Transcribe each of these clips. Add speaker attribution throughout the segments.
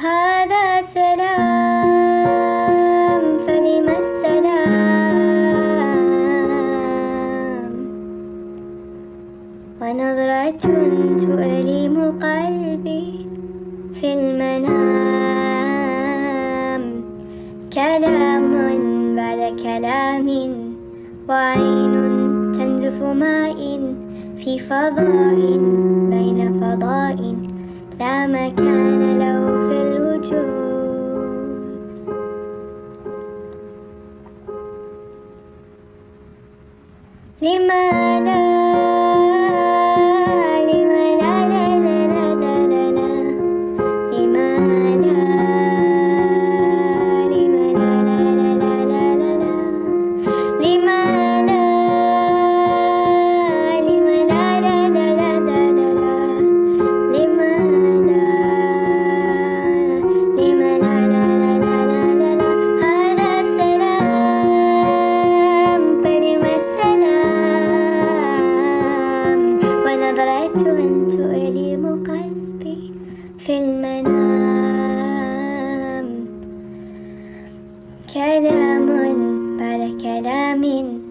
Speaker 1: هذا سلام فلم السلام، ونظرة تؤلم قلبي في المنام، كلام بعد كلام، وعين تنزف ماء في فضاء بين فضاء لا مكان له في الوجود. لما لا لما لا لا لا لا لا لا لما لا لما لا لا لا لا لا لا لما لا لما لا لا لا لا لا لا لما لا لما لا لا لا لا لا لا هذا السلام فلم السلام، ونظرة تؤلم قلبي في المنام، كلام بعد كلام،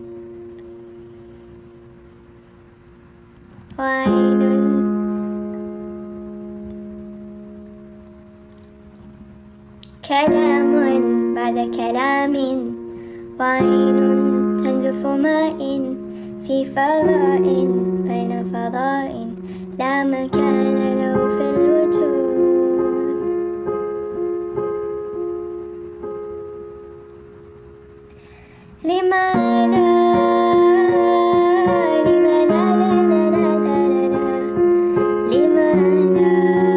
Speaker 1: وعين كلام بعد كلام، وعين تنزف ماء في فضاء بين فضاء لا مكان له في الوجود. لما لا لما لا لا لا لا لا لا لما لا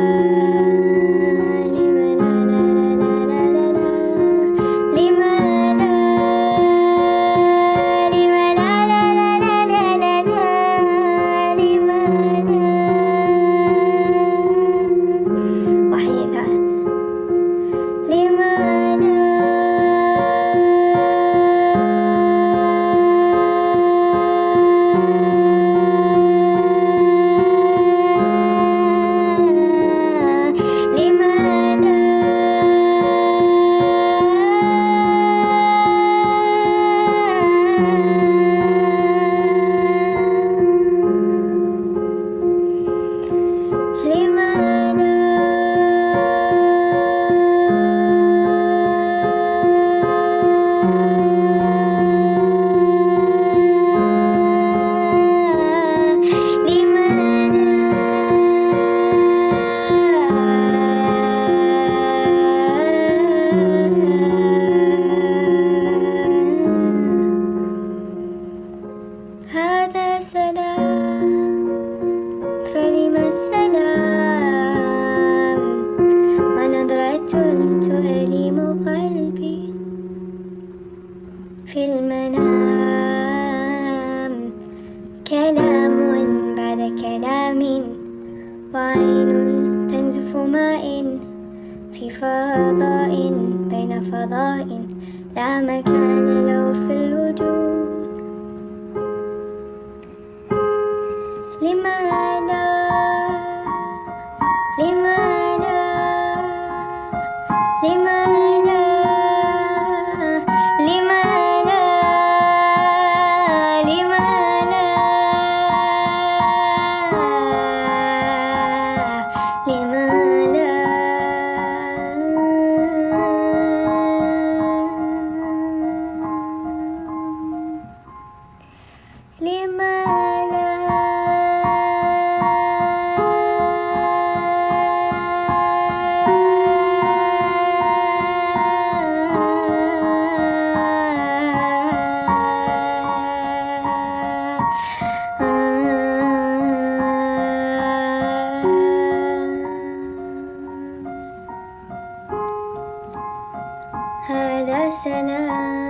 Speaker 1: لما لا لا لا لا لا لما لا لما لا لا لا لا لا لما لا وحي بعد لما لا هذا سلام فلم السلام، ونظرة تؤلم قلبي في المنام، كلام بعد كلام، وعين تنزف ماء في فضاء بين فضاء لا مكان له في الوجود. لما لا لما لا لما لا لما لا لما لا لما لا لما لا هذا سلام